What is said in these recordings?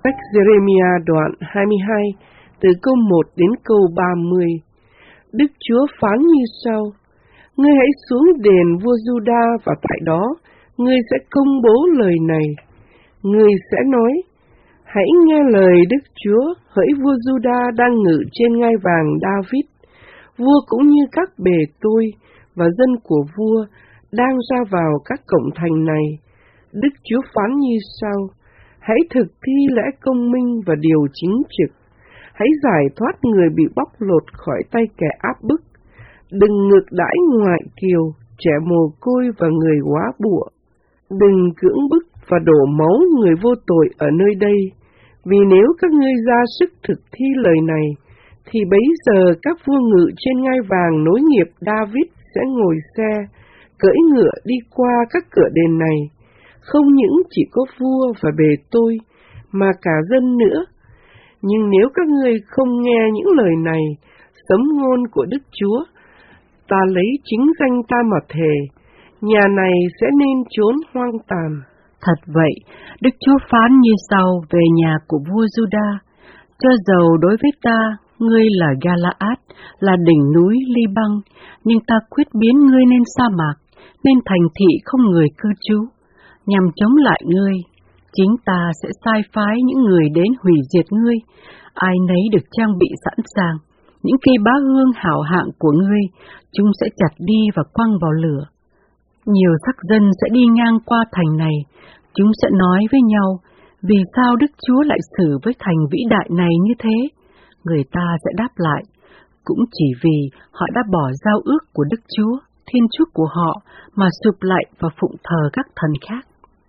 Sách Giê-rê-mi-a đoạn 22, từ câu 1 đến câu 30. Đức Chúa phán như sau: Ngươi hãy xuống đền vua Giu-đa, và tại đó ngươi sẽ công bố lời này. Ngươi sẽ nói: Hãy nghe lời Đức Chúa, hỡi vua Giu-đa đang ngự trên ngai vàng David. Vua cũng như các bề tôi và dân của vua đang ra vào các cổng thành này. Đức Chúa phán như sau: Hãy thực thi lẽ công minh và điều chính trực. Hãy giải thoát người bị bóc lột khỏi tay kẻ áp bức. Đừng ngược đãi ngoại kiều, trẻ mồ côi và người góa bụa. Đừng cưỡng bức và đổ máu người vô tội ở nơi đây. Vì nếu các ngươi ra sức thực thi lời này, thì bấy giờ các vua ngự trên ngai vàng nối nghiệp David sẽ ngồi xe, cưỡi ngựa đi qua các cửa đền này. Không những chỉ có vua và bề tôi, mà cả dân nữa. Nhưng nếu các ngươi không nghe những lời này, sấm ngôn của Đức Chúa, ta lấy chính danh ta mà thề, nhà này sẽ nên chốn hoang tàn. Thật vậy, Đức Chúa phán như sau về nhà của vua Giu-đa: Cho dầu đối với ta, ngươi là Ga-la-át, là đỉnh núi Li-băng, nhưng ta quyết biến ngươi nên sa mạc, nên thành thị không người cư trú. Nhằm chống lại ngươi, chính ta sẽ sai phái những người đến hủy diệt ngươi. Ai nấy được trang bị sẵn sàng. Những cây bá hương hảo hạng của ngươi, chúng sẽ chặt đi và quăng vào lửa. Nhiều sắc dân sẽ đi ngang qua thành này, chúng sẽ nói với nhau: Vì sao Đức Chúa lại xử với thành vĩ đại này như thế? Người ta sẽ đáp lại: Cũng chỉ vì họ đã bỏ giao ước của Đức Chúa, Thiên Chúa của họ, mà sụp lại và phụng thờ các thần khác.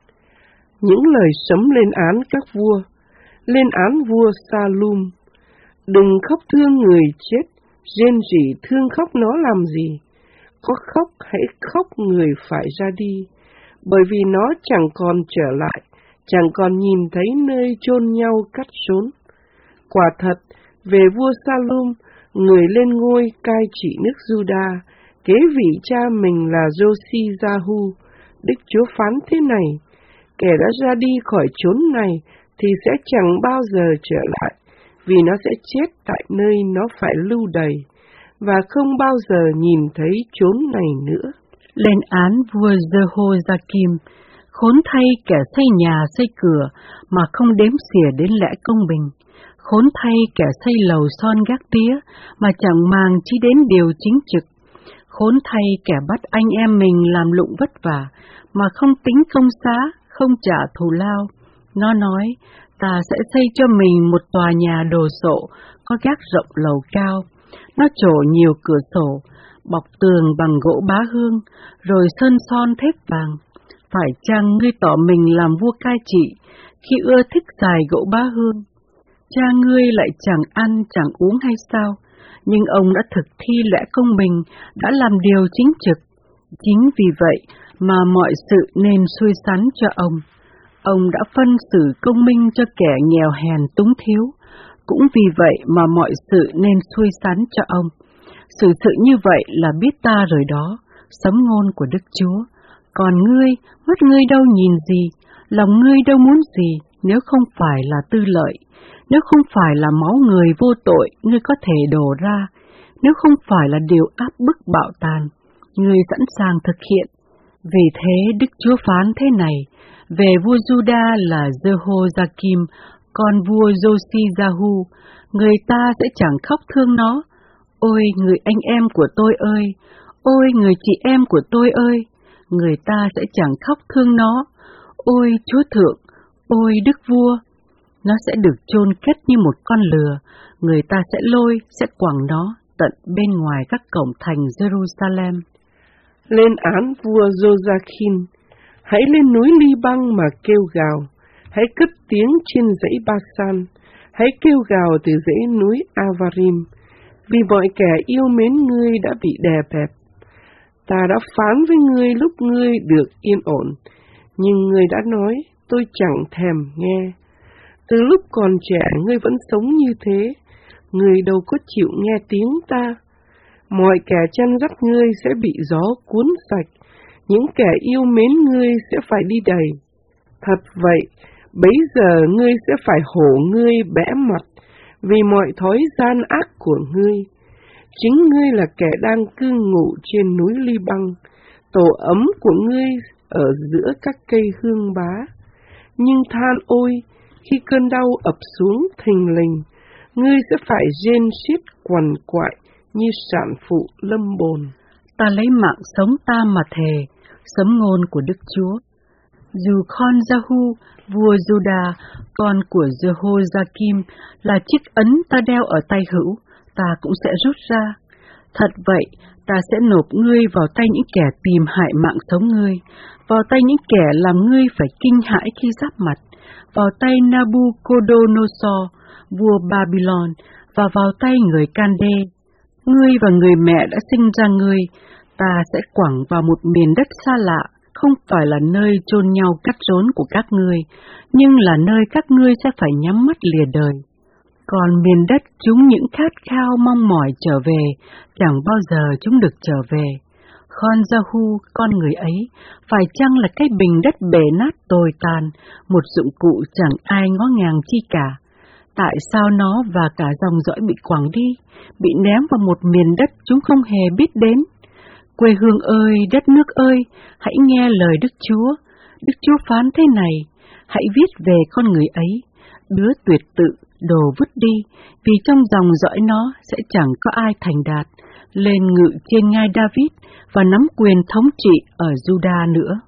Những lời sấm lên án các vua, lên án vua Sa-lum: Đừng khóc thương người chết, rên rỉ thương khóc nó làm gì? Có khóc hãy khóc người phải ra đi, bởi vì nó chẳng còn trở lại, chẳng còn nhìn thấy nơi chôn nhau cắt rốn. Quả thật, về vua Sa-lum, người lên ngôi cai trị nước Giu-đa, kế vị cha mình là Giô-si-gia-hu, Đức Chúa phán thế này: Kẻ đã ra đi khỏi chốn này thì sẽ chẳng bao giờ trở lại, vì nó sẽ chết tại nơi nó phải lưu đày, và không bao giờ nhìn thấy chốn này nữa. Lên án vua Jehoiakim: Khốn thay kẻ xây nhà xây cửa mà không đếm xỉa đến lẽ công bình. Khốn thay kẻ xây lầu son gác tía mà chẳng màng chi đến điều chính trực. Khốn thay kẻ bắt anh em mình làm lụng vất vả mà không tính công xá, không trả thù lao. Nó nói: Ta sẽ xây cho mình một tòa nhà đồ sộ, có gác rộng lầu cao. Nó trổ nhiều cửa sổ, bọc tường bằng gỗ bá hương, rồi sơn son thép vàng. Phải chăng ngươi tỏ mình làm vua cai trị, khi ưa thích xài gỗ bá hương? Cha ngươi lại chẳng ăn chẳng uống hay sao? Nhưng ông đã thực thi lẽ công bình, đã làm điều chính trực. Chính vì vậy mà mọi sự nên xuôi sắn cho ông. Ông đã phân xử công minh cho kẻ nghèo hèn túng thiếu. Cũng vì vậy mà mọi sự nên xuôi sắn cho ông. Sự như vậy là biết ta rồi đó, sấm ngôn của Đức Chúa. Còn ngươi, mắt ngươi đâu nhìn gì, lòng ngươi đâu muốn gì, nếu không phải là tư lợi, nếu không phải là máu người vô tội ngươi có thể đổ ra, nếu không phải là điều áp bức bạo tàn, ngươi sẵn sàng thực hiện. Vì thế Đức Chúa phán thế này về vua Giu-đa là Jehoiakim, con vua Giô-si-gia-hu: Người ta sẽ chẳng khóc thương nó. Ôi người anh em của tôi ơi! Ôi người chị em của tôi ơi! Người ta sẽ chẳng khóc thương nó. Ôi Chúa Thượng! Ôi Đức Vua! Nó sẽ được chôn kết như một con lừa. Người ta sẽ sẽ quẳng nó tận bên ngoài các cổng thành Jerusalem. Lên án vua Joachim: Hãy lên núi Li-băng mà kêu gào, hãy cất tiếng trên dãy Ba-san, hãy kêu gào từ dãy núi Avarim, vì mọi kẻ yêu mến ngươi đã bị đè bẹp. Ta đã phán với ngươi lúc ngươi được yên ổn, nhưng ngươi đã nói: Tôi chẳng thèm nghe. Từ lúc còn trẻ ngươi vẫn sống như thế, ngươi đâu có chịu nghe tiếng ta. Mọi kẻ chăn dắt ngươi sẽ bị gió cuốn sạch, những kẻ yêu mến ngươi sẽ phải đi đầy. Thật vậy, Bấy giờ ngươi sẽ phải hổ ngươi bẽ mặt vì mọi thói gian ác của ngươi. Chính ngươi là kẻ đang cư ngụ trên núi Li-băng, tổ ấm của ngươi ở giữa các cây hương bá. Nhưng than ôi, khi cơn đau ập xuống thình lình, ngươi sẽ phải rên xiết quằn quại như sản phụ lâm bồn. Ta lấy mạng sống ta mà thề, sấm ngôn của Đức Chúa. Dù Con-Jahu, vua Juda, con của Jehoiakim, là chiếc ấn ta đeo ở tay hữu, ta cũng sẽ rút ra. Thật vậy, ta sẽ nộp ngươi vào tay những kẻ tìm hại mạng sống ngươi, vào tay những kẻ làm ngươi phải kinh hãi khi giáp mặt, vào tay Nabucodonosor, vua Babylon, và vào tay người Can-đê. Ngươi và người mẹ đã sinh ra ngươi, ta sẽ quẳng vào một miền đất xa lạ, không phải là nơi chôn nhau cắt rốn của các ngươi, nhưng là nơi các ngươi sẽ phải nhắm mắt lìa đời. Còn miền đất chúng những khát khao mong mỏi trở về, chẳng bao giờ chúng được trở về. Con-Jahu, con người ấy, phải chăng là cái bình đất bể nát tồi tàn, một dụng cụ chẳng ai ngó ngàng chi cả? Tại sao nó và cả dòng dõi bị quẳng đi, bị ném vào một miền đất chúng không hề biết đến? Quê hương ơi, đất nước ơi, hãy nghe lời Đức Chúa. Đức Chúa phán thế này, hãy viết về con người ấy, đứa tuyệt tự, đồ vứt đi, vì trong dòng dõi nó sẽ chẳng có ai thành đạt, lên ngự trên ngai David và nắm quyền thống trị ở Juda nữa.